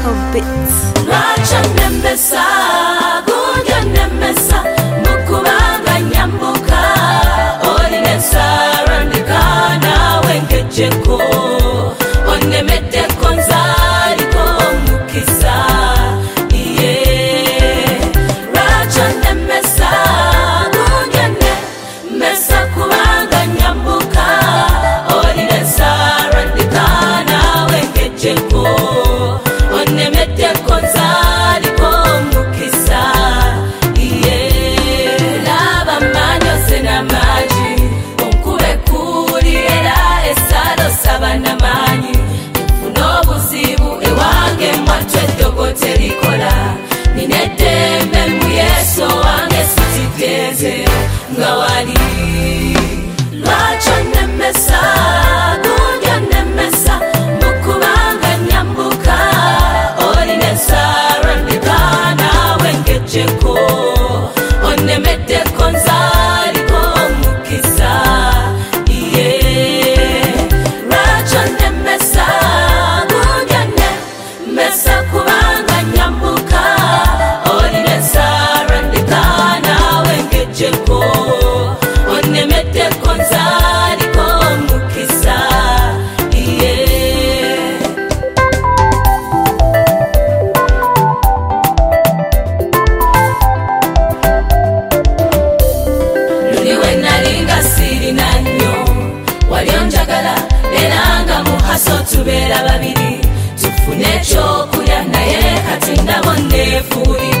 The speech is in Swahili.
Michael Bits. Racha nemesa, gunya nemesa, mukubanga nyambuka, olinesa randikana wengecheko, onemete konzali ko mukisa, yeah. Racha nemesa, gunya nemesa kubanga nyambuka, olinesa randikana wengecheko. Onemete konzali ko mukisa, yeah. Laba manyo sena maji, onkube kuli era esalo sabana manyi. Funo buzibu ewange mwatwe dogote likola. Ninedembe mu Yesu wange sititeze ngawali. Lwacho nemesa, gunya nemesa, mukubanga nyambuka. Cheko onemete konzali ko mukisa, yeah. Racha nemesa, gunya nemesa kubanga nyambuka, olinesa randikana wengecheko, onemete konzali ko mukisa, yeah. Nalinga siri nanyo walionjagala eranga muhaso tubera babiri tufune kyokulya naye kati ndabonne fuli